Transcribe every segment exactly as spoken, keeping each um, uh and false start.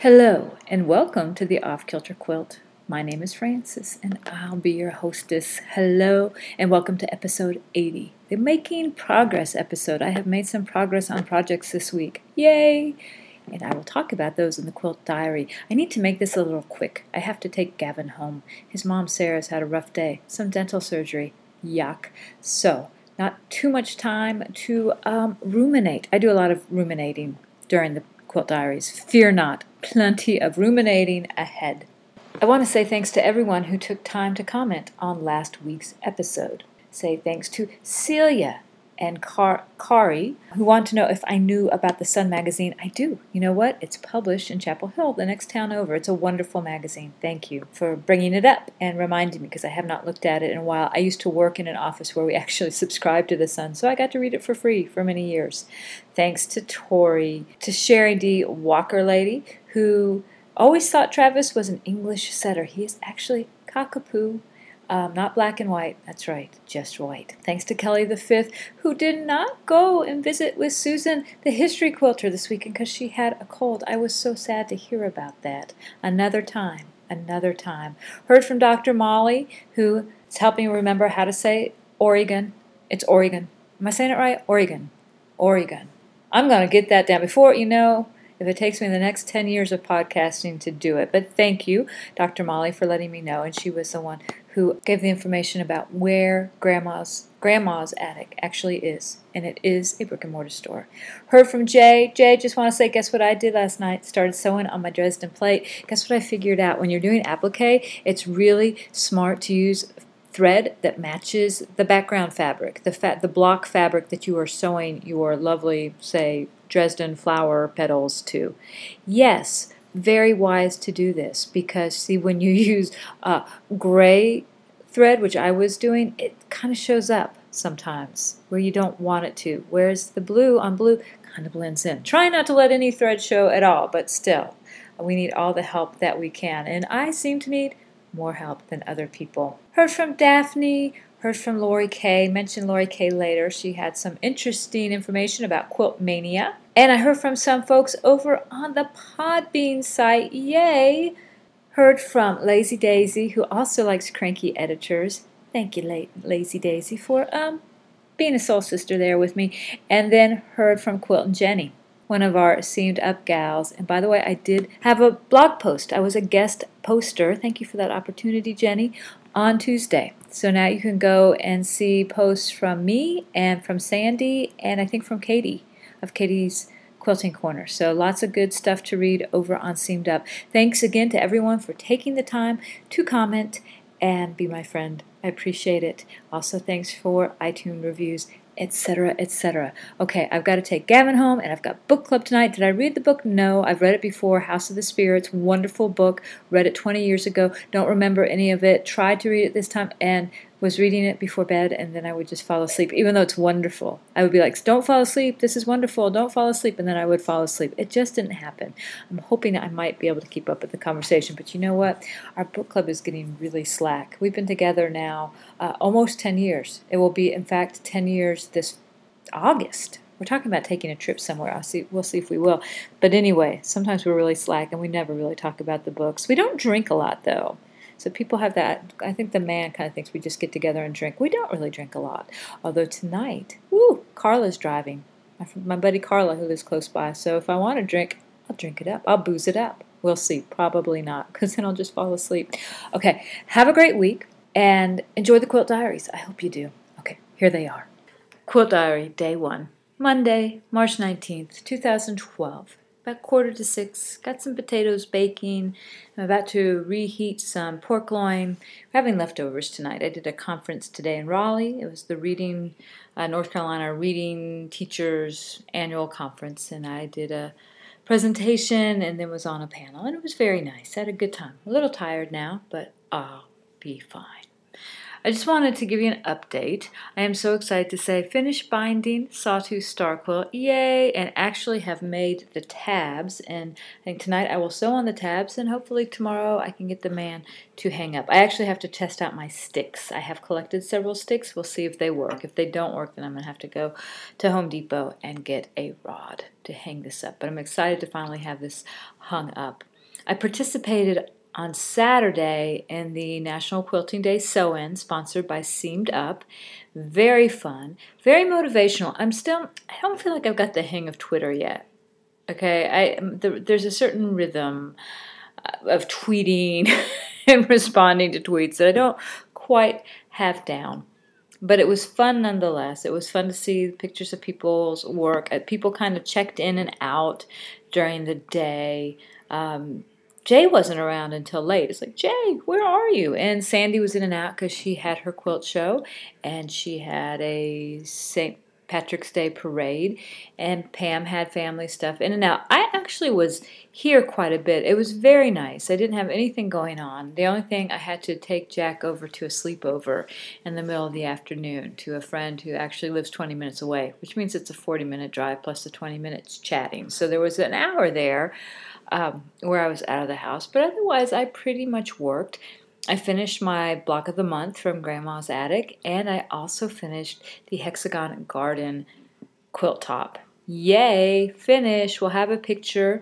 Hello, and welcome to the Off Kilter Quilt. My name is Frances, and I'll be your hostess. Hello, and welcome to episode eighty, the Making Progress episode. I have made some progress on projects this week. Yay! And I will talk about those in the Quilt Diary. I need to make this a little quick. I have to take Gavin home. His mom, Sarah's had a rough day. Some dental surgery. Yuck. So, not too much time to um, ruminate. I do a lot of ruminating during the Quilt Diaries. Fear not. Plenty of ruminating ahead. I want to say thanks to everyone who took time to comment on last week's episode. Say thanks to Celia and Car- Kari, who want to know if I knew about the Sun magazine. I do. You know what? It's published in Chapel Hill, the next town over. It's a wonderful magazine. Thank you for bringing it up and reminding me, because I have not looked at it in a while. I used to work in an office where we actually subscribed to the Sun, so I got to read it for free for many years. Thanks to Tori, to Sherry D. Walker Lady, who always thought Travis was an English setter. He is actually cockapoo. Um, not black and white, that's right, just white. Thanks to Kelly the Fifth, who did not go and visit with Susan, the history quilter, this weekend because she had a cold. I was so sad to hear about that. Another time, another time. Heard from Doctor Molly, who is helping me remember how to say Oregon. It's Oregon. Am I saying it right? Oregon. Oregon. I'm going to get that down before, you know, if it takes me the next ten years of podcasting to do it. But thank you, Doctor Molly, for letting me know. And she was the one who gave the information about where Grandma's Grandma's attic actually is. And it is a brick and mortar store. Heard from Jay. Jay, just want to say, guess what I did last night? Started sewing on my Dresden plate. Guess what I figured out? When you're doing applique, it's really smart to use thread that matches the background fabric, the fa- the block fabric that you are sewing your lovely, say, Dresden flower petals to. Yes, very wise to do this, because see, when you use uh, gray thread, which I was doing, it kind of shows up sometimes where you don't want it to, whereas the blue on blue kind of blends in. Try not to let any thread show at all, but still, we need all the help that we can, and I seem to need more help than other people. Heard from Daphne, heard from Lori Kay, mentioned Lori Kay later. She had some interesting information about Quilt Mania. And I heard from some folks over on the Podbean site. Yay! Heard from Lazy Daisy, who also likes cranky editors. Thank you, La- Lazy Daisy, for um being a soul sister there with me. And then heard from Quilt and Jenny, one of our seamed up gals. And by the way, I did have a blog post. I was a guest poster. Thank you for that opportunity, Jenny, on Tuesday. So now you can go and see posts from me and from Sandy and I think from Katie of Katie's Quilting Corner. So lots of good stuff to read over on Seamed Up. Thanks again to everyone for taking the time to comment and be my friend. I appreciate it. Also, thanks for iTunes reviews, etc, et cetera. Okay, I've got to take Gavin home, and I've got book club tonight. Did I read the book? No, I've read it before. House of the Spirits, wonderful book. Read it twenty years ago. Don't remember any of it. Tried to read it this time, and was reading it before bed, and then I would just fall asleep, even though it's wonderful. I would be like, don't fall asleep. This is wonderful. Don't fall asleep. And then I would fall asleep. It just didn't happen. I'm hoping I might be able to keep up with the conversation. But you know what? Our book club is getting really slack. We've been together now uh, almost ten years. It will be, in fact, ten years this August. We're talking about taking a trip somewhere. I'll see. We'll see if we will. But anyway, sometimes we're really slack, and we never really talk about the books. We don't drink a lot, though. So people have that. I think the man kind of thinks we just get together and drink. We don't really drink a lot. Although tonight, woo, Carla's driving. My, my buddy Carla, who lives close by. So if I want to drink, I'll drink it up. I'll booze it up. We'll see. Probably not, because then I'll just fall asleep. Okay, have a great week, and enjoy the Quilt Diaries. I hope you do. Okay, here they are. Quilt Diary, Day one. Monday, March nineteenth, two thousand twelve. About quarter to six. Got some potatoes baking. I'm about to reheat some pork loin. We're having leftovers tonight. I did a conference today in Raleigh. It was the Reading, uh, North Carolina Reading Teachers Annual Conference, and I did a presentation and then was on a panel, and it was very nice. I had a good time. A little tired now, but I'll be fine. I just wanted to give you an update. I am so excited to say finished binding Sawtooth Star Quilt, yay, and actually have made the tabs, and I think tonight I will sew on the tabs, and hopefully tomorrow I can get the man to hang up. I actually have to test out my sticks. I have collected several sticks. We'll see if they work. If they don't work, then I'm going to have to go to Home Depot and get a rod to hang this up, but I'm excited to finally have this hung up. I participated on Saturday in the National Quilting Day Sew-In, sponsored by Seamed Up. Very fun, very motivational. I'm still, I don't feel like I've got the hang of Twitter yet. Okay, I the, there's a certain rhythm of tweeting and responding to tweets that I don't quite have down. But it was fun nonetheless. It was fun to see pictures of people's work. People kind of checked in and out during the day. Um, Jay wasn't around until late. It's like, Jay, where are you? And Sandy was in and out because she had her quilt show, and she had a Saint Patrick's Day parade, and Pam had family stuff in and out. I actually was here quite a bit. It was very nice. I didn't have anything going on. The only thing, I had to take Jack over to a sleepover in the middle of the afternoon to a friend who actually lives twenty minutes away, which means it's a forty minute drive plus the twenty minutes chatting. So there was an hour there um, where I was out of the house, but otherwise I pretty much worked. I finished my block of the month from Grandma's Attic, and I also finished the Hexagon Garden quilt top. Yay, finish. We'll have a picture.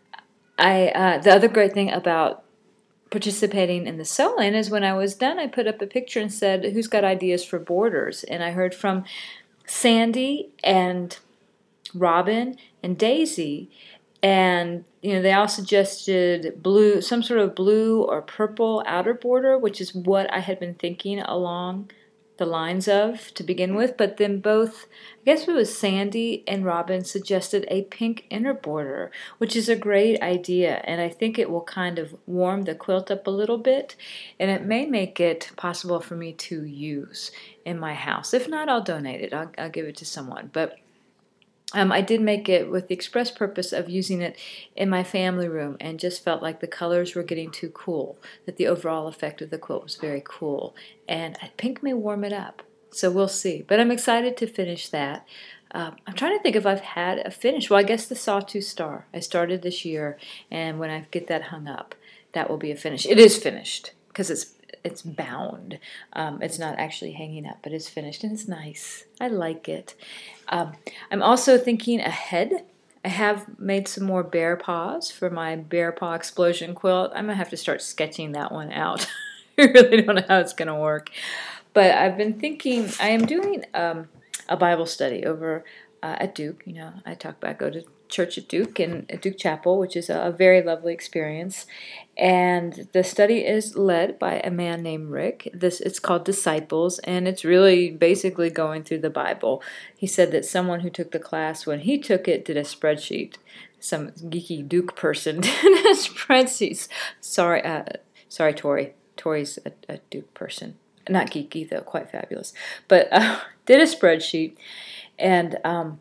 I uh, the other great thing about participating in the sew-in is when I was done, I put up a picture and said, who's got ideas for borders? And I heard from Sandy and Robin and Daisy, and you know, they all suggested blue, some sort of blue or purple outer border, which is what I had been thinking along the lines of to begin with. But then both, I guess it was Sandy and Robin, suggested a pink inner border, which is a great idea, and I think it will kind of warm the quilt up a little bit, and it may make it possible for me to use in my house. If not, I'll donate it. I'll, I'll give it to someone. But Um, I did make it with the express purpose of using it in my family room, and just felt like the colors were getting too cool, that the overall effect of the quilt was very cool, and pink may warm it up, so we'll see. But I'm excited to finish that. Uh, I'm trying to think if I've had a finish. Well, I guess the Sawtooth Star. I started this year, and when I get that hung up, that will be a finish. It is finished, because it's it's bound. Um, it's not actually hanging up, but it's finished, and it's nice. I like it. Um, I'm also thinking ahead. I have made some more bear paws for my bear paw explosion quilt. I'm going to have to start sketching that one out. I really don't know how it's going to work. But I've been thinking, I am doing um, a Bible study over uh, at Duke. You know, I talk about, go to church at Duke and at Duke Chapel, which is a, a very lovely experience. And the study is led by a man named Rick. This it's called Disciples, and it's really basically going through the Bible. He said that someone who took the class when he took it did a spreadsheet. Some geeky Duke person did a spreadsheet. Sorry, uh, sorry, Tori. Tori's a, a Duke person. Not geeky though, quite fabulous. But uh, did a spreadsheet, and um,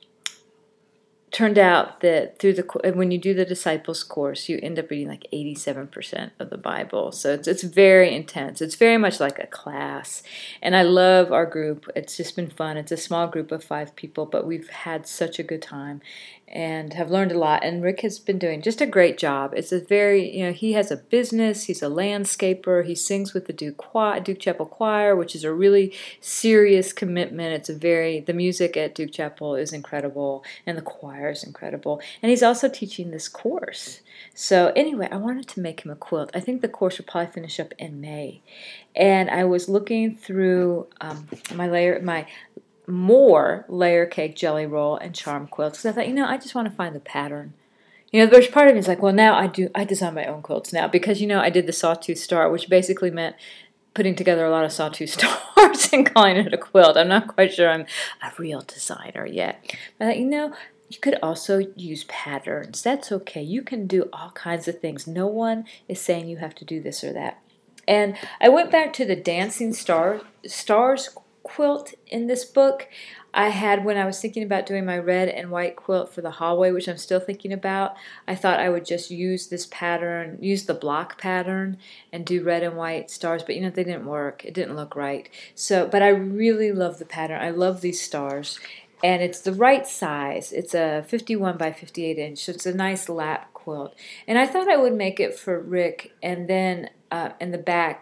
turned out that through the when you do the Disciples course, you end up reading like eighty-seven percent of the Bible. So it's it's very intense. It's very much like a class, and I love our group. It's just been fun. It's a small group of five people, but we've had such a good time and have learned a lot. And Rick has been doing just a great job. It's a very, you know, he has a business. He's a landscaper. He sings with the Duke Choir, Duke Chapel Choir, which is a really serious commitment. It's a very, the music at Duke Chapel is incredible, and the choir is incredible. And he's also teaching this course. So anyway, I wanted to make him a quilt. I think the course will probably finish up in May. And I was looking through um, my layer, my more layer cake jelly roll and charm quilts, because I thought, you know, I just want to find the pattern. You know, there's part of me is like, well, now I do, I design my own quilts now, because, you know, I did the Sawtooth Star, which basically meant putting together a lot of Sawtooth Stars and calling it a quilt. I'm not quite sure I'm a real designer yet. But I thought, you know, you could also use patterns. That's okay. You can do all kinds of things. No one is saying you have to do this or that. And I went back to the Dancing Star, Stars quilt in this book. I had, when I was thinking about doing my red and white quilt for the hallway, which I'm still thinking about, I thought I would just use this pattern, use the block pattern, and do red and white stars, but you know, they didn't work. It didn't look right. So, but I really love the pattern. I love these stars, and it's the right size. It's a fifty-one by fifty-eight inch, so it's a nice lap quilt. And I thought I would make it for Rick, and then uh, in the back,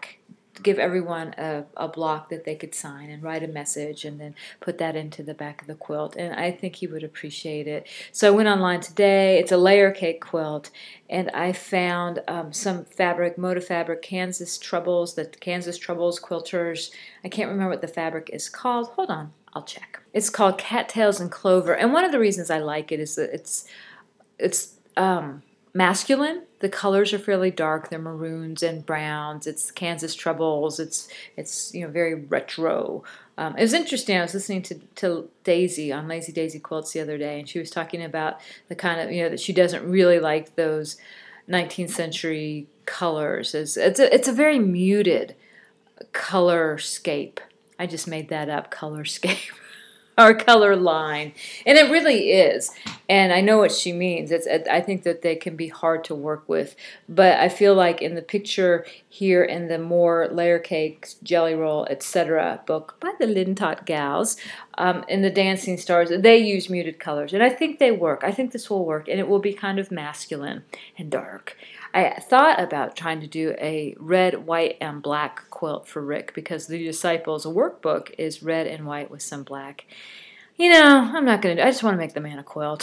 give everyone a, a block that they could sign and write a message and then put that into the back of the quilt. And I think he would appreciate it. So I went online today. It's a layer cake quilt. And I found um, some fabric, Moda Fabric, Kansas Troubles, the Kansas Troubles Quilters. I can't remember what the fabric is called. Hold on, I'll check. It's called Cattails and Clover. And one of the reasons I like it is that it's, it's, um, masculine. The colors are fairly dark. They're maroons and browns. It's Kansas Troubles. It's it's you know very retro. Um, it was interesting. I was listening to, to Daisy on Lazy Daisy Quilts the other day, and she was talking about the kind of you know that she doesn't really like those nineteenth century colors. It's it's a, it's a very muted colorscape. I just made that up. Colorscape. Or color line, and it really is. And I know what she means. It's I think that they can be hard to work with, but I feel like in the picture here in the more layer cakes, jelly roll, et cetera book by the Lintot gals, um, in the Dancing Stars, they use muted colors, and I think they work. I think this will work, and it will be kind of masculine and dark. I thought about trying to do a red, white, and black quilt for Rick because the Disciples workbook is red and white with some black. You know, I'm not going to do I just want to make the man a quilt.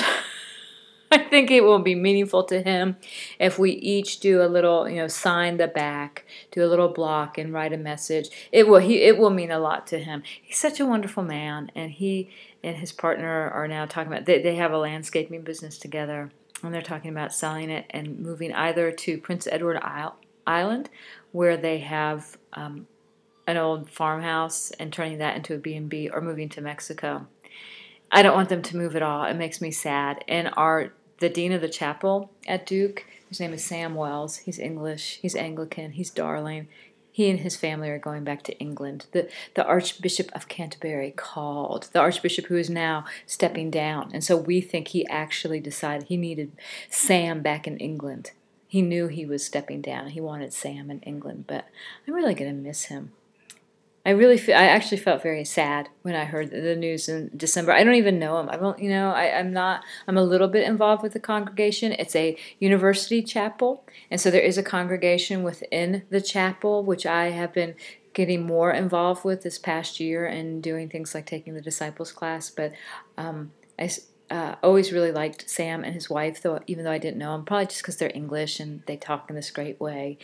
I think it will be meaningful to him if we each do a little, you know, sign the back, do a little block, and write a message. It will he it will mean a lot to him. He's such a wonderful man, and he and his partner are now talking about they, they have a landscaping business together. And they're talking about selling it and moving either to Prince Edward Island, where they have um, an old farmhouse, and turning that into a B and B, or moving to Mexico. I don't want them to move at all. It makes me sad. And our the dean of the chapel at Duke, his name is Sam Wells. He's English. He's Anglican. He's darling. He and his family are going back to England. The, the Archbishop of Canterbury called, the Archbishop who is now stepping down. And so we think he actually decided he needed Sam back in England. He knew he was stepping down. He wanted Sam in England, but I'm really going to miss him. I really, feel, I actually felt very sad when I heard the news in December. I don't even know him. I don't, you know, I, I'm not. I'm a little bit involved with the congregation. It's a university chapel, and so there is a congregation within the chapel, which I have been getting more involved with this past year and doing things like taking the disciples class. But um, I. Uh, always really liked Sam and his wife, though even though I didn't know them, probably just because they're English and they talk in this great way.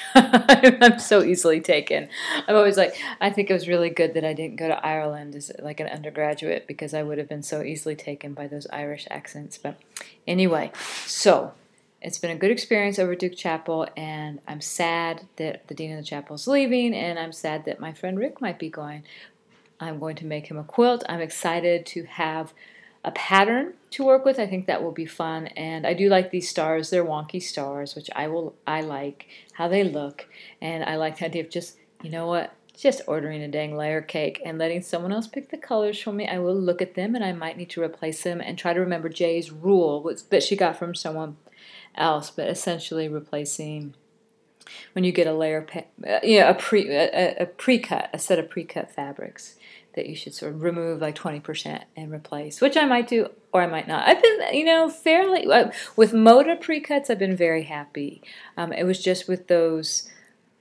I'm so easily taken. I'm always like, I think it was really good that I didn't go to Ireland as like an undergraduate because I would have been so easily taken by those Irish accents. But anyway, so it's been a good experience over at Duke Chapel, and I'm sad that the dean of the chapel is leaving, and I'm sad that my friend Rick might be going. I'm going to make him a quilt. I'm excited to have a pattern to work with. I think that will be fun, and I do like these stars. They're wonky stars, which I will. I like how they look, and I like the idea of just, you know what, just ordering a dang layer cake and letting someone else pick the colors for me. I will look at them, and I might need to replace them and try to remember Jay's rule which, that she got from someone else, but essentially replacing when you get a layer, uh, you know, a pre a, a pre-cut, a set of pre-cut fabrics, that you should sort of remove like twenty percent and replace, which I might do or I might not. I've been, you know, fairly, uh, with Moda pre-cuts, I've been very happy. Um, it was just with those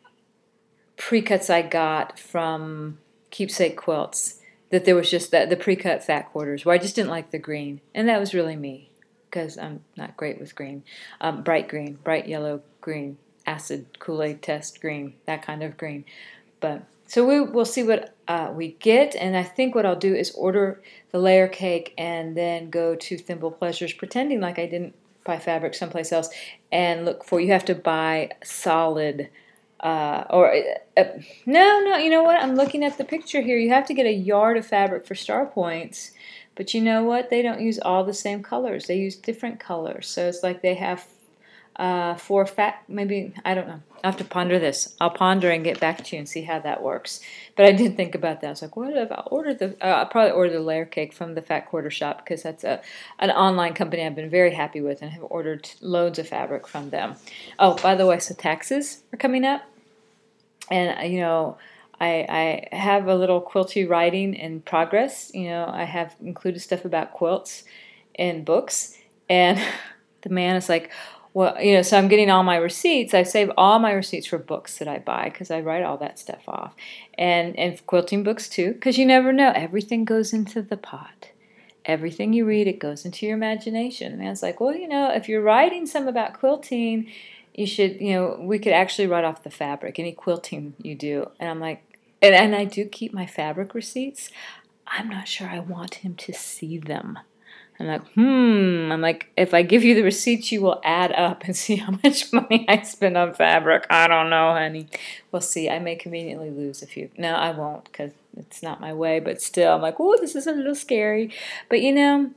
pre-cuts I got from Keepsake Quilts that there was just that the pre-cut fat quarters where I just didn't like the green. And that was really me because I'm not great with green. Um, bright green, bright yellow green, acid Kool-Aid test green, that kind of green. But so we, we'll see what uh, we get, and I think what I'll do is order the layer cake and then go to Thimble Pleasures, pretending like I didn't buy fabric someplace else, and look for, you have to buy solid, uh, or, uh, no, no, you know what, I'm looking at the picture here, you have to get a yard of fabric for Star Points, but you know what, they don't use all the same colors, they use different colors, so it's like they have Uh, for fat, maybe, I don't know. I'll have to ponder this. I'll ponder and get back to you and see how that works. But I did think about that. I was like, what if I ordered the, uh, I'll probably order the layer cake from the Fat Quarter Shop because that's a an online company I've been very happy with and have ordered loads of fabric from them. Oh, by the way, so taxes are coming up. And, you know, I, I have a little quilty writing in progress. You know, I have included stuff about quilts in books. And the man is like, well, you know, so I'm getting all my receipts. I save all my receipts for books that I buy because I write all that stuff off. And, and quilting books too, because you never know. Everything goes into the pot. Everything you read, it goes into your imagination. And I was like, well, you know, if you're writing some about quilting, you should, you know, we could actually write off the fabric, any quilting you do. And I'm like, and, and I do keep my fabric receipts. I'm not sure I want him to see them. I'm like, hmm. I'm like, if I give you the receipts, you will add up and see how much money I spend on fabric. I don't know, honey. We'll see. I may conveniently lose a few. No, I won't because it's not my way. But still, I'm like, oh, this is a little scary. But you know,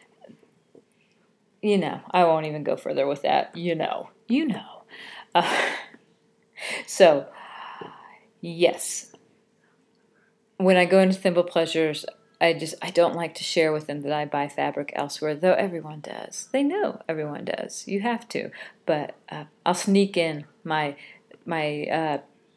you know, I won't even go further with that. You know, you know. Uh, so, yes. When I go into Thimble Pleasures, I just I don't like to share with them that I buy fabric elsewhere, though everyone does. They know everyone does. You have to. But uh, I'll sneak in my my uh,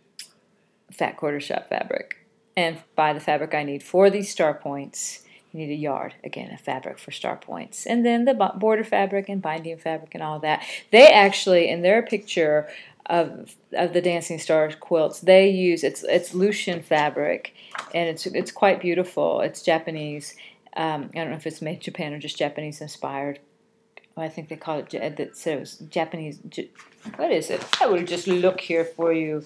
Fat Quarter Shop fabric and buy the fabric I need for these star points. You need a yard, again, a fabric for star points. And then the border fabric and binding fabric and all that. They actually, in their picture of of the Dancing Stars quilts, they use, it's it's Lucian fabric, and it's it's quite beautiful. It's Japanese. Um, I don't know if it's made in Japan or just Japanese inspired. Well, I think they call it, that said it was Japanese, what is it? I will just look here for you.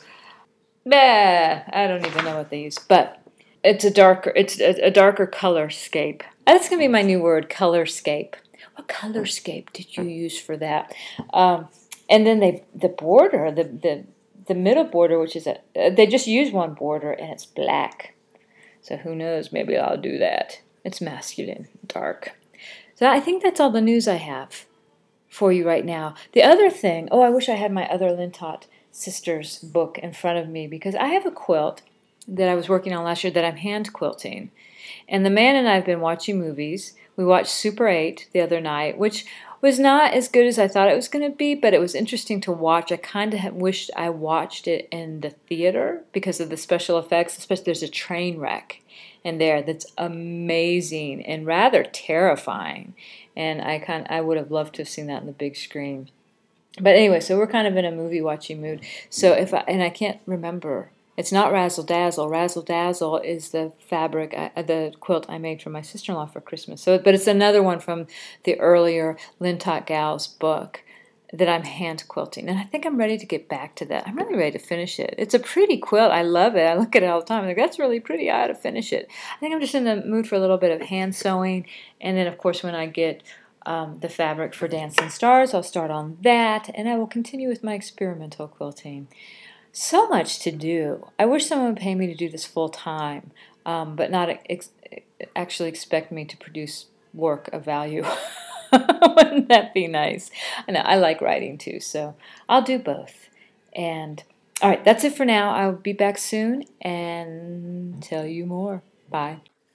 Bah, I don't even know what they use, but it's a darker, it's a, a darker color scape. That's going to be my new word, color scape. What color scape did you use for that? Um, and then they, the border, the, the, the middle border, which is a, they just use one border and it's black. So who knows, maybe I'll do that. It's masculine, dark. So I think that's all the news I have for you right now. The other thing, oh, I wish I had my other Lintott Sisters book in front of me, because I have a quilt that I was working on last year that I'm hand quilting. And the man and I have been watching movies. We watched Super eight the other night, which was not as good as I thought it was going to be, but it was interesting to watch. I kind of wished I watched it in the theater because of the special effects, especially there's a train wreck in there that's amazing and rather terrifying. And I kind I would have loved to have seen that on the big screen. But anyway, so we're kind of in a movie watching mood. So if I, and I can't remember. It's not Razzle Dazzle. Razzle Dazzle is the fabric, uh, the quilt I made for my sister-in-law for Christmas. So, but it's another one from the earlier Lintott Gals book that I'm hand quilting. And I think I'm ready to get back to that. I'm really ready to finish it. It's a pretty quilt. I love it. I look at it all the time. I'm like, that's really pretty. I ought to finish it. I think I'm just in the mood for a little bit of hand sewing. And then, of course, when I get um, the fabric for Dancing Stars, I'll start on that. And I will continue with my experimental quilting. So much to do. I wish someone would pay me to do this full time, um, but not ex- actually expect me to produce work of value. Wouldn't that be nice? I know I like writing too, so I'll do both. And all right, that's it for now. I'll be back soon and tell you more. Bye.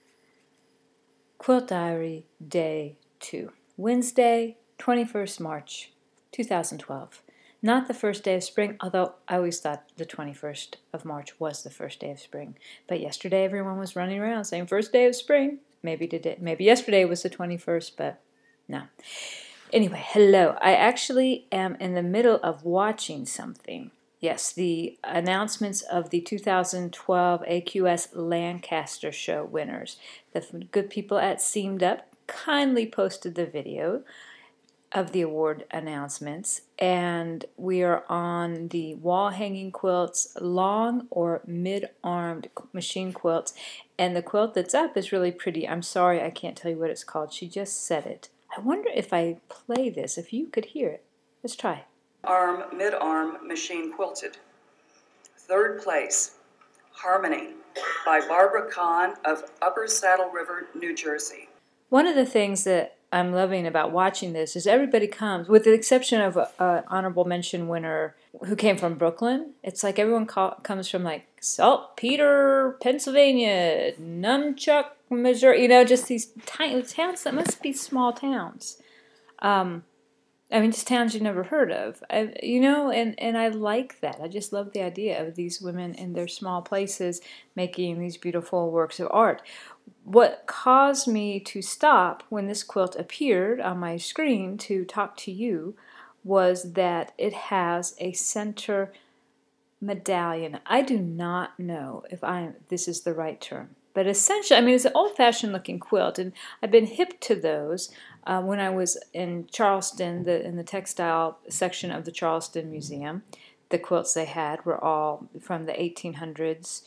Quilt Diary Day two, Wednesday, twenty-first March, two thousand twelve. Not the first day of spring, although I always thought the twenty-first of March was the first day of spring. But yesterday everyone was running around saying first day of spring. Maybe today, maybe yesterday was the twenty-first, but no. Anyway, hello. I actually am in the middle of watching something. Yes, the announcements of the two thousand twelve A Q S Lancaster Show winners. The good people at Seamed Up kindly posted the video of the award announcements, and we are on the wall hanging quilts, long or mid-armed machine quilts, and the quilt that's up is really pretty. I'm sorry I can't tell you what it's called. She just said it. I wonder if I play this, if you could hear it. Let's try. Arm, mid-arm machine quilted. Third place, Harmony by Barbara Kahn of Upper Saddle River, New Jersey. One of the things that I'm loving about watching this is everybody comes, with the exception of an honorable mention winner who came from Brooklyn. It's like everyone call, comes from like Saltpeter, Pennsylvania, Nunchuck, Missouri. You know, just these tiny towns that must be small towns. Um, I mean, just towns you never heard of. I, you know, and, and I like that. I just love the idea of these women in their small places making these beautiful works of art. What caused me to stop when this quilt appeared on my screen to talk to you was that it has a center medallion. I do not know if I this is the right term, but essentially, I mean, it's an old-fashioned looking quilt, and I've been hip to those uh, when I was in Charleston, the, in the textile section of the Charleston Museum. The quilts they had were all from the eighteen hundreds,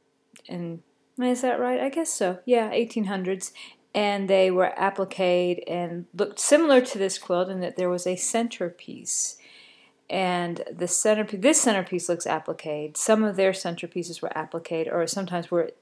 and is that right? I guess so. Yeah, eighteen hundreds, and they were appliqued and looked similar to this quilt in that there was a centerpiece. And the centerpiece, this centerpiece looks appliqued. Some of their centerpieces were appliqued, or sometimes were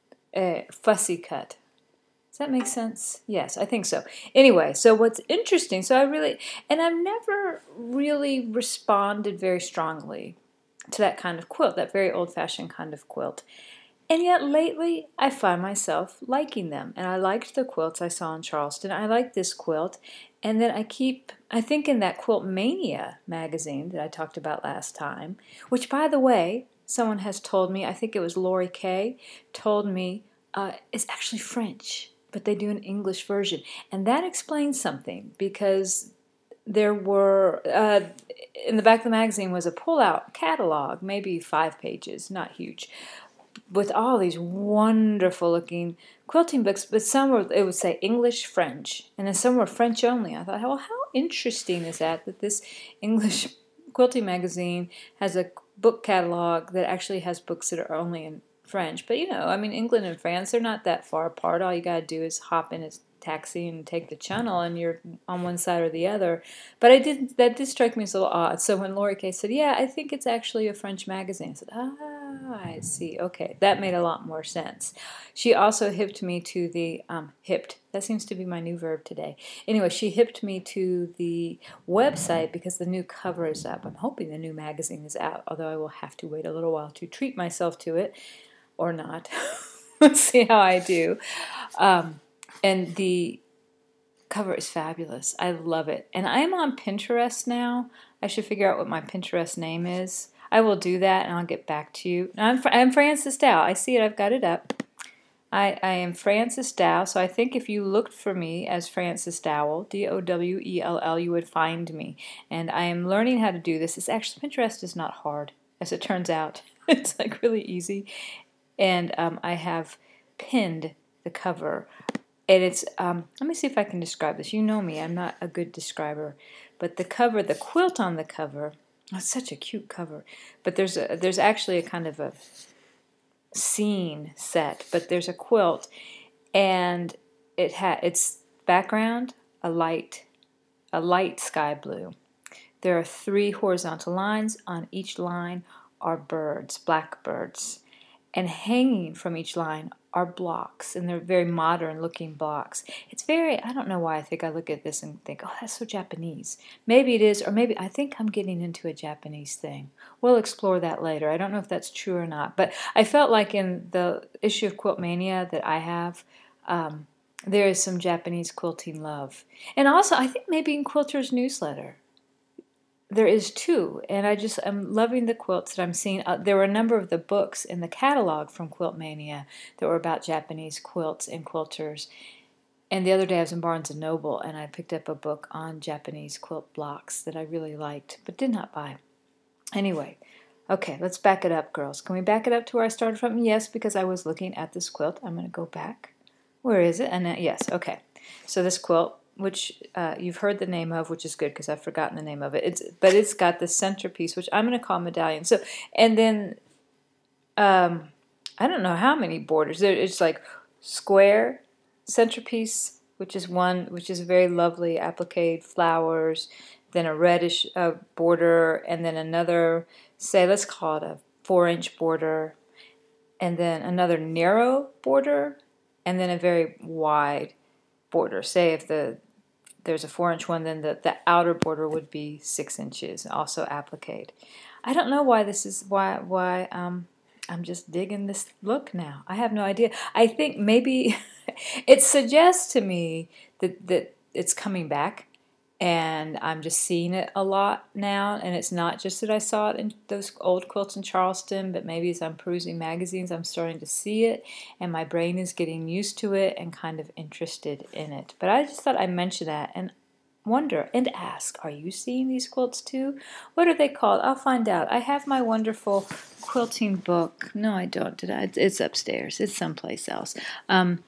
uh, fussy cut. Does that make sense? Yes, I think so. Anyway, so what's interesting, so I really, and I've never really responded very strongly to that kind of quilt, that very old-fashioned kind of quilt. And yet lately, I find myself liking them. And I liked the quilts I saw in Charleston. I like this quilt. And then I keep, I think in that Quilt Mania magazine that I talked about last time, which, by the way, someone has told me, I think it was Lori Kay, told me uh, is actually French, but they do an English version. And that explains something, because there were, uh, in the back of the magazine was a pull-out catalog, maybe five pages, not huge, with all these wonderful looking quilting books, but some were, it would say English, French, and then some were French only. I thought, well, how interesting is that, that this English quilting magazine has a book catalog that actually has books that are only in French. But you know, I mean, England and France, they're not that far apart. All you got to do is hop in a taxi and take the channel, and you're on one side or the other. But I did that did strike me as a little odd. So when Lori Kay said, "Yeah, I think it's actually a French magazine," I said, "Ah, I see. Okay, that made a lot more sense." She also hipped me to the um, hipped. That seems to be my new verb today. Anyway, she hipped me to the website because the new cover is up. I'm hoping the new magazine is out, although I will have to wait a little while to treat myself to it, or not. Let's see how I do. Um, And the cover is fabulous. I love it. And I'm on Pinterest now. I should figure out what my Pinterest name is. I will do that, and I'll get back to you. I'm, I'm Frances Dow. I see it. I've got it up. I, I am Frances Dow, so I think if you looked for me as Frances Dowell, D O W E L L, you would find me. And I am learning how to do this. It's actually, Pinterest is not hard, as it turns out. It's like really easy. And um, I have pinned the cover. And it's, um, let me see if I can describe this. You know me, I'm not a good describer. But the cover, the quilt on the cover, oh, it's such a cute cover. But there's a, there's actually a kind of a scene set. But there's a quilt, and it ha its background, a light, a light sky blue. There are three horizontal lines. On each line are birds, black birds. And hanging from each line are blocks, and they're very modern looking blocks. It's very, I don't know why I think I look at this and think, oh, that's so Japanese. Maybe it is, or maybe I think I'm getting into a Japanese thing. We'll explore that later. I don't know if that's true or not, but I felt like in the issue of Quilt Mania that I have, um, there is some Japanese quilting love. And also, I think maybe in Quilter's newsletter, there is too, and I just am loving the quilts that I'm seeing. Uh, there were a number of the books in the catalog from Quilt Mania that were about Japanese quilts and quilters. And the other day I was in Barnes and Noble, and I picked up a book on Japanese quilt blocks that I really liked, but did not buy. Anyway, okay, let's back it up, girls. Can we back it up to where I started from? Yes, because I was looking at this quilt. I'm going to go back. Where is it? And uh, yes, okay. So this quilt, which uh, you've heard the name of, which is good because I've forgotten the name of it. It's but it's got the centerpiece, which I'm going to call medallion. So and then um, I don't know how many borders. It's like square centerpiece, which is one, which is very lovely appliqued flowers. Then a reddish uh, border, and then another, say, let's call it a four-inch border, and then another narrow border, and then a very wide border. Say if the there's a four-inch one, then the, the outer border would be six inches, also appliqued. I don't know why this is, why, why um, I'm just digging this look now. I have no idea. I think maybe it suggests to me that, that it's coming back, and I'm just seeing it a lot now, and it's not just that I saw it in those old quilts in Charleston, but maybe as I'm perusing magazines, I'm starting to see it, and my brain is getting used to it and kind of interested in it. But I just thought I'd mention that, and wonder and ask, are you seeing these quilts too? What are they called? I'll find out. I have my wonderful quilting book. No, I don't. Did I? It's upstairs. It's someplace else. Um,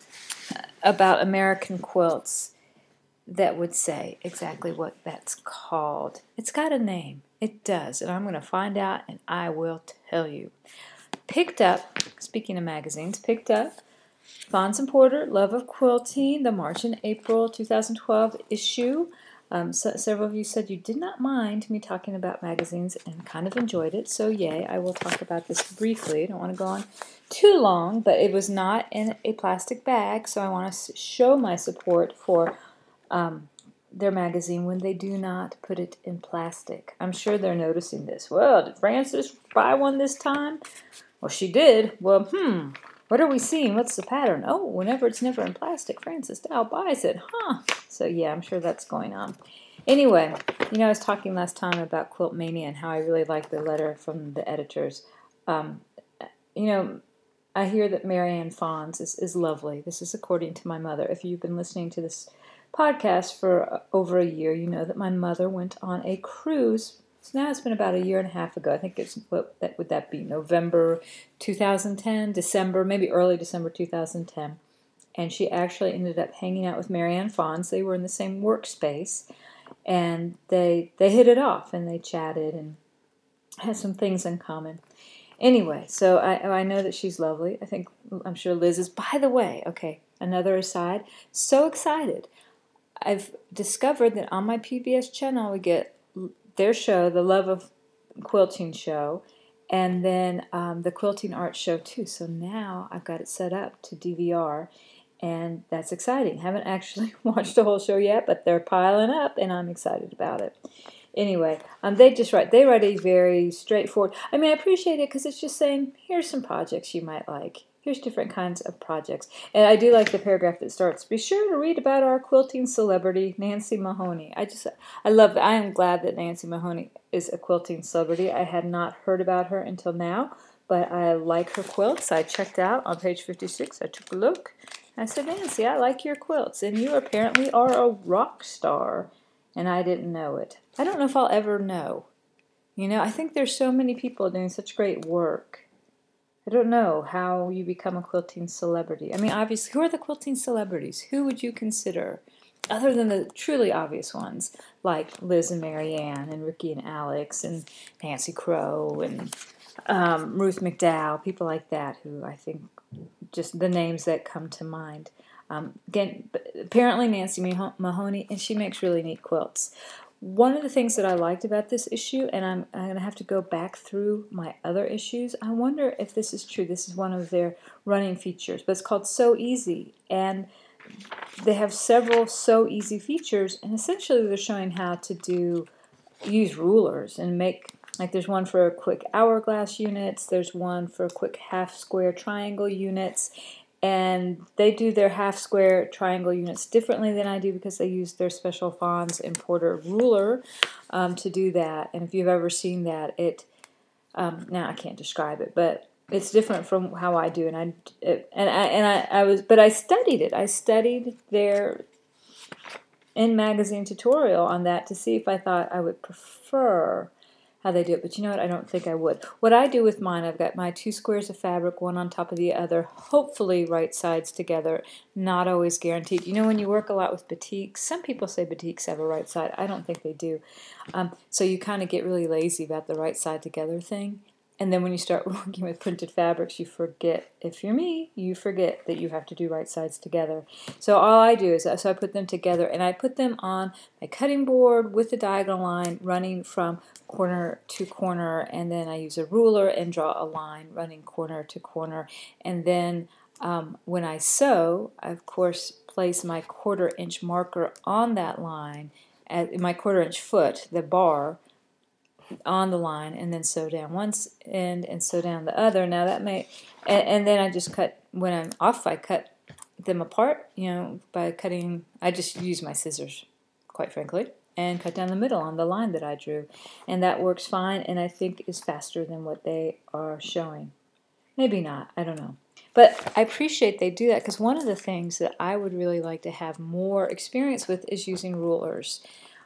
about American quilts that would say exactly what that's called. It's got a name. It does. And I'm going to find out and I will tell you. Picked up, speaking of magazines, picked up Fons and Porter, Love of Quilting, the March and April two thousand twelve issue. Um, so, several of you said you did not mind me talking about magazines and kind of enjoyed it, so yay, I will talk about this briefly. I don't want to go on too long, but it was not in a plastic bag, so I want to show my support for um, their magazine when they do not put it in plastic. I'm sure they're noticing this. Well, did Frances buy one this time? Well, she did. Well, hmm, what are we seeing? What's the pattern? Oh, whenever it's never in plastic, Frances Dow buys it, huh? So, yeah, I'm sure that's going on. Anyway, you know, I was talking last time about Quilt Mania and how I really like the letter from the editors. Um, you know, I hear that Marianne Fons is, is lovely. This is according to my mother. If you've been listening to this podcast for over a year, you know that my mother went on a cruise. So now it's been about a year and a half ago. I think it's, what that would that be, November two thousand ten, December, maybe early December two thousand ten. And she actually ended up hanging out with Marianne Fons. They were in the same workspace, and they they hit it off, and they chatted and had some things in common. Anyway, so I I know that she's lovely. I think, I'm sure Liz is. By the way, okay, another aside, so excited. I've discovered that on my P B S channel we get their show, the Love of Quilting show, and then um, the Quilting Art show too. So now I've got it set up to D V R, and that's exciting. Haven't actually watched the whole show yet, but they're piling up, and I'm excited about it. Anyway, um, they just write. They write a very straightforward. I mean, I appreciate it because it's just saying, here's some projects you might like. Here's different kinds of projects. And I do like the paragraph that starts, be sure to read about our quilting celebrity, Nancy Mahoney. I just, I love that. I am glad that Nancy Mahoney is a quilting celebrity. I had not heard about her until now, but I like her quilts. I checked out on page fifty-six. I took a look. I said, Nancy, I like your quilts, and you apparently are a rock star. And I didn't know it. I don't know if I'll ever know. You know, I think there's so many people doing such great work. I don't know how you become a quilting celebrity. I mean, obviously, who are the quilting celebrities? Who would you consider, other than the truly obvious ones, like Liz and Marianne and Ricky and Alex and Nancy Crow and um, Ruth McDowell, people like that who I think just the names that come to mind. Um, again, apparently Nancy Mahoney, and she makes really neat quilts. One of the things that I liked about this issue, and I'm, I'm going to have to go back through my other issues, I wonder if this is true. This is one of their running features, but it's called So Easy, and they have several So Easy features, and essentially they're showing how to do, use rulers and make, like there's one for quick hourglass units, there's one for quick half square triangle units, and they do their half square triangle units differently than I do because they use their special Fons and Porter ruler um, to do that. And if you've ever seen that, it um, now I can't describe it, but it's different from how I do. And I it, and I and I, I was, but I studied it. I studied their in magazine tutorial on that to see if I thought I would prefer how they do it, but you know what? I don't think I would. What I do with mine, I've got my two squares of fabric, one on top of the other, hopefully right sides together, not always guaranteed. You know, when you work a lot with batiks, some people say batiks have a right side. I don't think they do. Um, so you kind of get really lazy about the right side together thing. And then when you start working with printed fabrics, you forget, if you're me, you forget that you have to do right sides together. So all I do is, so I put them together, and I put them on my cutting board with the diagonal line running from corner to corner, and then I use a ruler and draw a line running corner to corner. And then um, when I sew, I of course place my quarter inch marker on that line, at my quarter inch foot, the bar, on the line, and then sew down one end and sew down the other. Now that may, and, and then I just cut, when I'm off, I cut them apart, you know, by cutting, I just use my scissors, quite frankly, and cut down the middle on the line that I drew. And that works fine, and I think is faster than what they are showing. Maybe not, I don't know. But I appreciate they do that, because one of the things that I would really like to have more experience with is using rulers.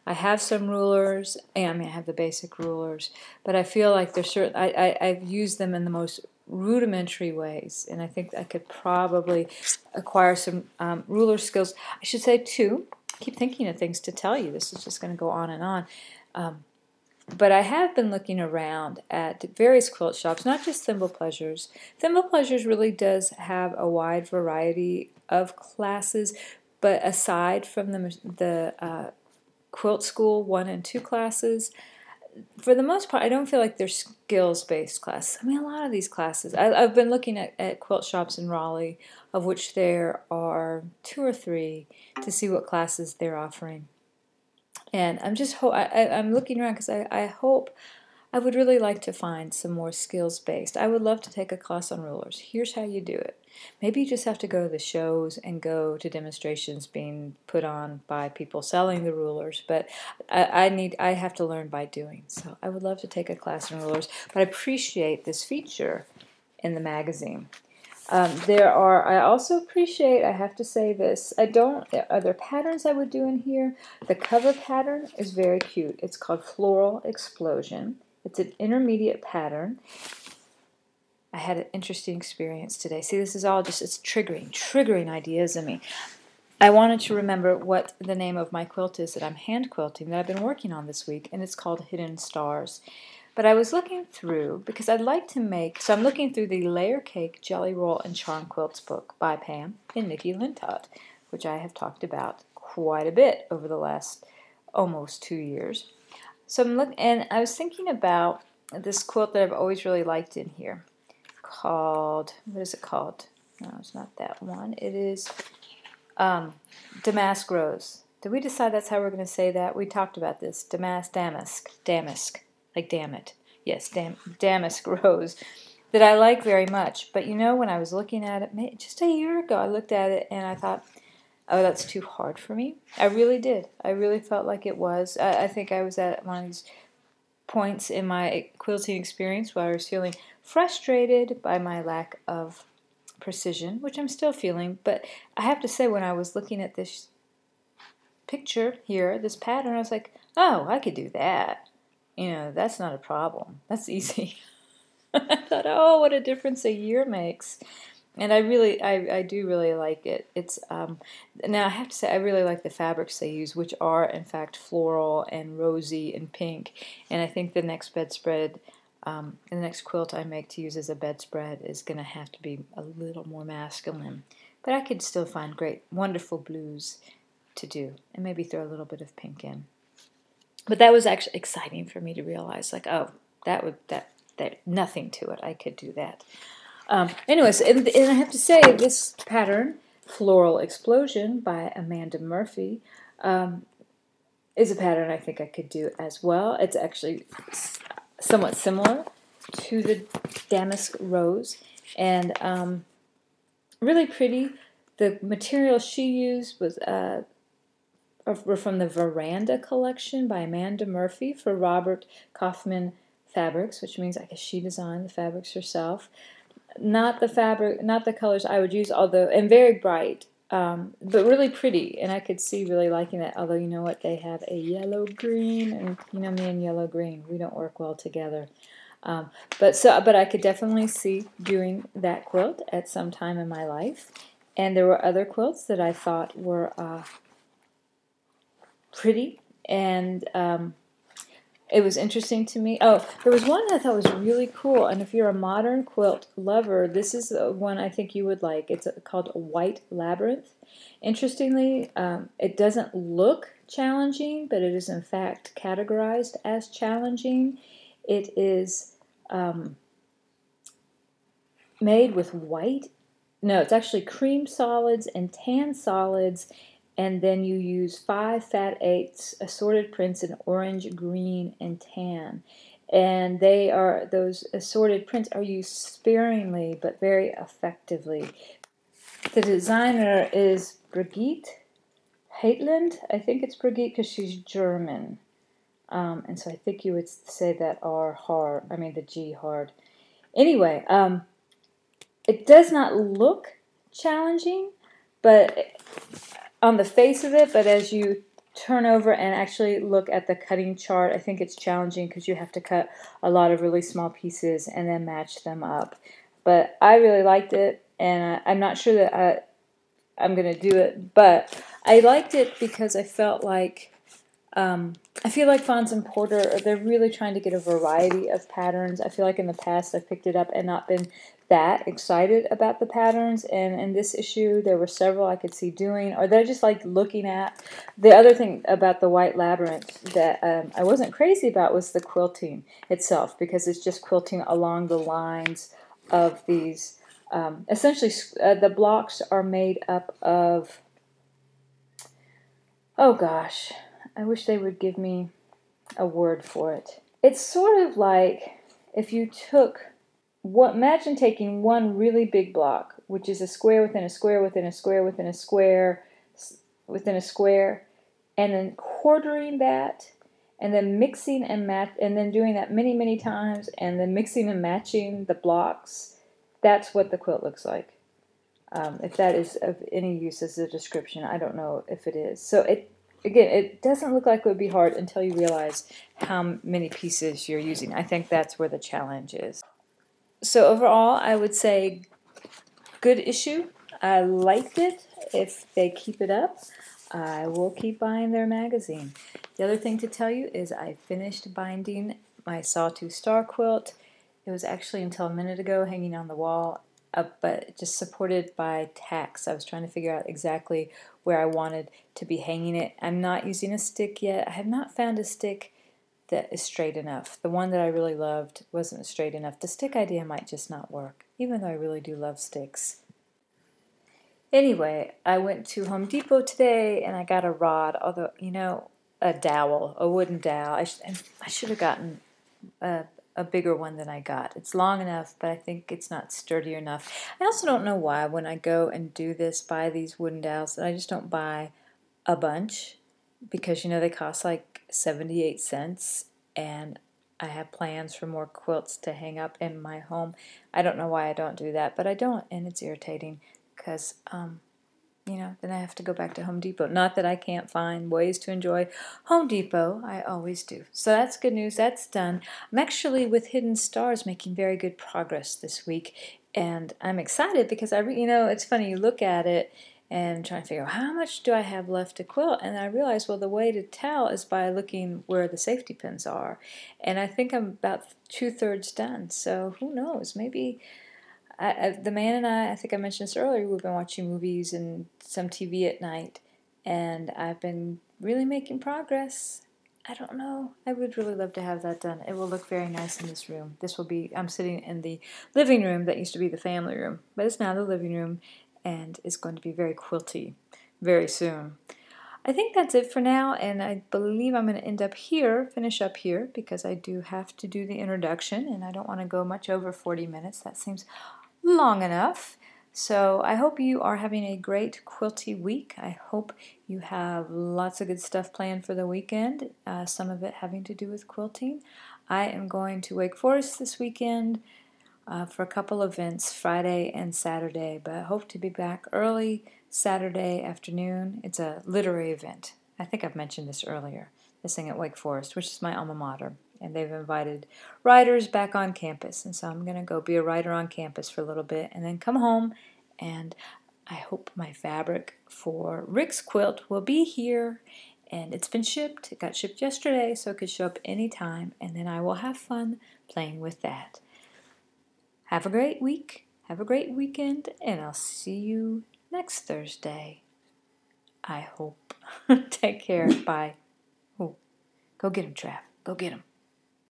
I have some rulers, and I mean I have the basic rulers, but I feel like there's certain, I, I, I've used them in the most rudimentary ways, and I think I could probably acquire some um, ruler skills. I should say too, I keep thinking of things to tell you. This is just going to go on and on. Um, But I have been looking around at various quilt shops, not just Thimble Pleasures. Thimble Pleasures really does have a wide variety of classes, but aside from the, the uh, Quilt School one and two classes, for the most part, I don't feel like they're skills-based classes. I mean, a lot of these classes, I, I've been looking at, at quilt shops in Raleigh, of which there are two or three, to see what classes they're offering. And I'm just ho- I, I, I'm looking around because I, I hope, I would really like to find some more skills-based. I would love to take a class on rulers. Here's how you do it. Maybe you just have to go to the shows and go to demonstrations being put on by people selling the rulers. But I, I need, I have to learn by doing. So I would love to take a class on rulers. But I appreciate this feature in the magazine. Um, there are, I also appreciate, I have to say this, I don't, are there patterns I would do in here? The cover pattern is very cute. It's called Floral Explosion. It's an intermediate pattern. I had an interesting experience today. See, this is all just, it's triggering, triggering ideas in me. I wanted to remember what the name of my quilt is that I'm hand quilting, that I've been working on this week, and it's called Hidden Stars. But I was looking through, because I'd like to make, so I'm looking through the Layer Cake, Jelly Roll, and Charm Quilts book by Pam and Nikki Lintott, which I have talked about quite a bit over the last almost two years. So I'm looking, and I was thinking about this quilt that I've always really liked in here, called, what is it called? No, it's not that one. It is um, Damask Rose. Did we decide that's how we're going to say that? We talked about this. Damask, Damask, Damask. Like, damn it. Yes, dam Damask Rose, that I like very much. But, you know, when I was looking at it, just a year ago, I looked at it and I thought, oh, that's too hard for me. I really did. I really felt like it was. I, I think I was at one of these points in my quilting experience where I was feeling frustrated by my lack of precision, which I'm still feeling. But I have to say, when I was looking at this picture here, this pattern, I was like, oh, I could do that. You know, that's not a problem. That's easy. I thought, oh, what a difference a year makes. And I really, I, I do really like it. It's um, now I have to say, I really like the fabrics they use, which are in fact floral and rosy and pink. And I think the next bedspread, um, the next quilt I make to use as a bedspread is going to have to be a little more masculine. But I could still find great, wonderful blues to do, and maybe throw a little bit of pink in. But that was actually exciting for me to realize, like, oh, that would that that nothing to it. I could do that. Um, anyways, and, and I have to say, this pattern, Floral Explosion by Amanda Murphy, um, is a pattern I think I could do as well. It's actually somewhat similar to the Damask Rose, and um, really pretty. The material she used was uh, were from the Veranda collection by Amanda Murphy for Robert Kaufman Fabrics, which means I guess she designed the fabrics herself. Not the fabric, not the colors I would use, although, and very bright, um, but really pretty, and I could see really liking that. Although, you know what, they have a yellow green, and you know me and yellow green, we don't work well together. Um, but so, but I could definitely see doing that quilt at some time in my life. And there were other quilts that I thought were uh, pretty, and um, it was interesting to me. Oh, there was one I thought was really cool, and if you're a modern quilt lover, this is one I think you would like. It's called White Labyrinth. Interestingly, um, it doesn't look challenging, but it is in fact categorized as challenging. It is um, made with white. No, it's actually cream solids and tan solids, and then you use five fat eighths assorted prints in orange, green, and tan. And they are, those assorted prints are used sparingly but very effectively. The designer is Brigitte Heitland. I think it's Brigitte because she's German. Um, and so I think you would say that R hard, I mean the G hard. Anyway, um, it does not look challenging, but on the face of it, but as you turn over and actually look at the cutting chart. I think it's challenging because you have to cut a lot of really small pieces and then match them up. But I really liked it, and I, I'm not sure that I, I'm going to do it, but I liked it because I felt like Um, I feel like Fons and Porter, they're really trying to get a variety of patterns. I feel like in the past I've picked it up and not been that excited about the patterns. And in this issue, there were several I could see doing, or that I just liked looking at. The other thing about the White Labyrinth that um, I wasn't crazy about was the quilting itself, because it's just quilting along the lines of these. Um, essentially, uh, the blocks are made up of, oh gosh, I wish they would give me a word for it. It's sort of like if you took, what, imagine taking one really big block, which is a square within a square within a square within a square within a square, and then quartering that, and then mixing and match, and then doing that many, many times, and then mixing and matching the blocks. That's what the quilt looks like. Um, if that is of any use as a description, I don't know if it is. So it Again, it doesn't look like it would be hard until you realize how many pieces you're using. I think that's where the challenge is. So overall, I would say good issue. I liked it. If they keep it up, I will keep buying their magazine. The other thing to tell you is I finished binding my Sawtooth Star quilt. It was actually until a minute ago hanging on the wall, uh, but just supported by tacks. I was trying to figure out exactly where I wanted to be hanging it. I'm not using a stick yet. I have not found a stick that is straight enough. The one that I really loved wasn't straight enough. The stick idea might just not work, even though I really do love sticks. Anyway, I went to Home Depot today and I got a rod, although, you know, a dowel, a wooden dowel. I, sh I should have gotten a, a bigger one than I got. It's long enough, but I think it's not sturdy enough. I also don't know why when I go and do this, buy these wooden dowels, that I just don't buy a bunch, because, you know, they cost like seventy-eight cents, and I have plans for more quilts to hang up in my home. I don't know why I don't do that, but I don't, and it's irritating because, um, you know, then I have to go back to Home Depot. Not that I can't find ways to enjoy Home Depot. I always do. So that's good news. That's done. I'm actually, with Hidden Stars, making very good progress this week, and I'm excited because, I, re you know, it's funny, you look at it and trying to figure out how much do I have left to quilt, and I realized, well, the way to tell is by looking where the safety pins are, and I think I'm about two-thirds done, so who knows, maybe I, I, the man and I, I think I mentioned this earlier, we've been watching movies and some T V at night, and I've been really making progress. I don't know. I would really love to have that done. It will look very nice in this room. This will be, I'm sitting in the living room that used to be the family room, but it's now the living room, and it's going to be very quilty very soon. I think that's it for now, and I believe I'm going to end up here, finish up here, because I do have to do the introduction, and I don't want to go much over forty minutes. That seems long enough. So I hope you are having a great quilty week. I hope you have lots of good stuff planned for the weekend, uh, some of it having to do with quilting. I am going to Wake Forest this weekend uh, for a couple events, Friday and Saturday, but I hope to be back early Saturday afternoon. It's a literary event. I think I've mentioned this earlier, this thing at Wake Forest, which is my alma mater. And they've invited writers back on campus. And so I'm going to go be a writer on campus for a little bit and then come home. And I hope my fabric for Rick's quilt will be here. And it's been shipped. It got shipped yesterday, so it could show up anytime. And then I will have fun playing with that. Have a great week. Have a great weekend. And I'll see you next Thursday. I hope. Take care. Bye. Oh, go get him, Trav. Go get him.